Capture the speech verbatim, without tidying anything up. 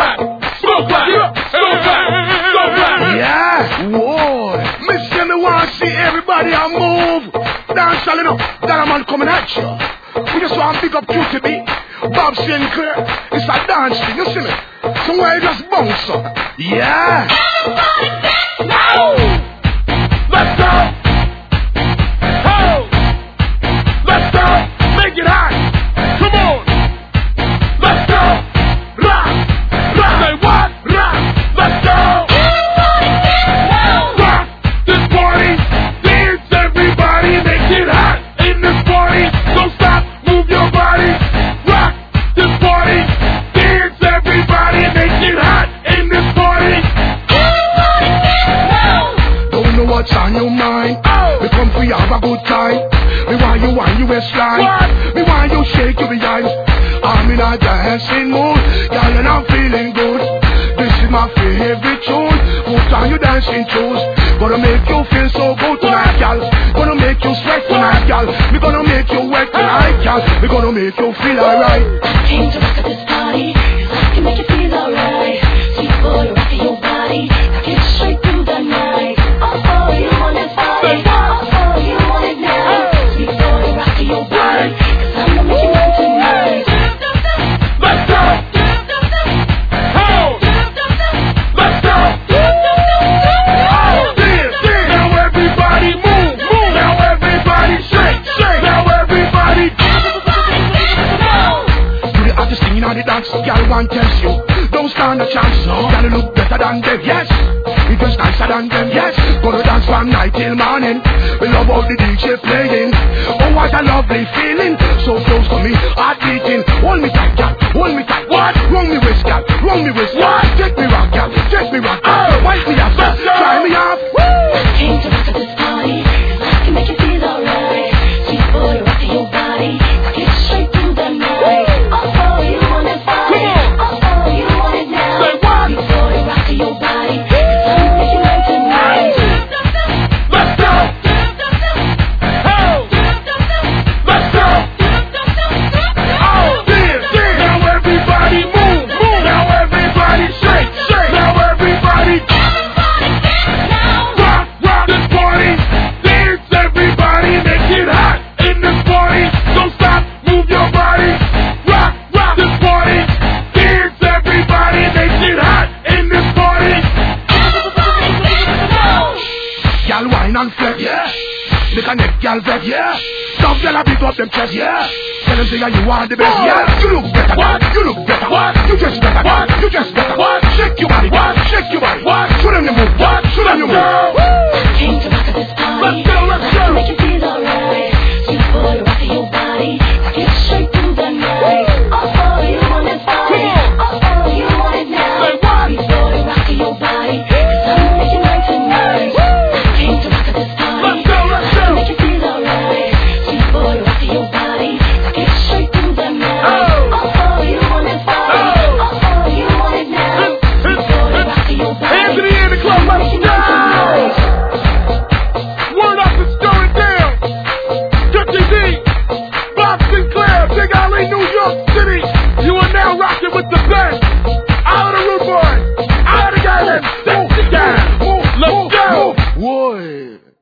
clap, slow clap, slow clap, slow clap. Yeah, whoa. Miss me want to see everybody I move. Dance all enough, that a man coming at you. We just want to pick up Q T B, Bob Sinclair. It's a dance thing, you see me? Somewhere you just bounce up. Yeah. Everybody dance now. Let's go. Oh. Let's go. Make it hot. Come on. Let's go. Rock. Rock. Say what? Rock. Let's go. Everybody dance now. Rock this party. Dance everybody. Make it hot in this party. Don't stop. Move your body. Rock this party. Dance everybody. Make it hot in this party. Everybody dance now. Don't know what's on your mind. Oh. We come for you have a good time. Me want you want you waistline. What? Me want you shake your behind. I'm in a dancing mood, girl, and I'm feeling good. This is my favorite tune. Put on your dancing shoes. Gonna make you feel so good tonight, girl. Gonna make you sweat tonight, girl. We gonna make you wet tonight, girl. We gonna make you feel alright. I came to rock at this party, 'cause I can make you feel alright. Sweet boy, rocking your body, rock it straight through the night. Oh oh, you want that body? Oh oh, you want it now? Sweet boy, rocking your body, 'cause I'm gonna make you mine tonight. Let's go. Oh. Let's go. Oh, dance, dance. Now everybody move, move. Now everybody shake, shake. Now everybody. You the hottest thing in all the dance, girl, one tells you. Don't stand a chance, no. Girl, you look better than them, yes. You just nicer than them, yes. Gonna dance from night till morning. We love all the D J playing. Oh, what a lovely feeling. So close to me, heart beating. Hold me tight, girl, hold me tight. What? Wrong me waist, girl, wrong me waist. What? Take me rock, girl, take me rock. Oh, wipe me off, try me off. Woo! I came to rock at this party, 'cause I can make you feel alright. Sweet boy, rocking your body, rock it straight through the night. Oh oh, you want that body? Oh oh, you want it now? Say what? Sweet boy, rocking your body, 'cause I'm gonna make you mine tonight. Let's go. Oh. Let's go. Oh, dance, dance. Now everybody move, move. Now everybody shake, shake. Now everybody. Rock, rock this party. Dance everybody. Make it hot in this party. Don't stop, move your body. Rock, rock this party. Dance everybody. Make it hot in this party. Girl, wine and flex, yeah. Make a neck, girl, vex, yeah. Some girl a pick up them chest, yeah. Tell them say you are the best, yeah. You look better, what? You look better, what? You just better, what? You just better, what? Shake your body, what? Shake your body, what? Show them the move, what? Show them the move. I came to rock at this party, Let's go, let's 'cause I go. can make you feel alright. Sweet boy, rocking your body, rock it straight through the night. Oh oh, you want that body? Oh oh, you want it now? Say what? Sweet boy, rocking your body, 'cause I'm gonna make you mine tonight. I came to rock at this party, Let's go, let's 'cause I can go. make you feel alright. Sweet boy, rocking your body, rock it straight through the night. Oh. Oh oh, you want that body? Oh. Oh oh, you want it now? Sweet boy, rocking your body, Hands in the air in the club, I'm gonna let's make you mine tonight. go! Word up and stir it down. Q T B, Bob Sinclair, Big Alley, New York City. You are now rocking with the best. Out of the root boy. Out of the guy. Let's go. Move, Let's move, go. move. Whoa.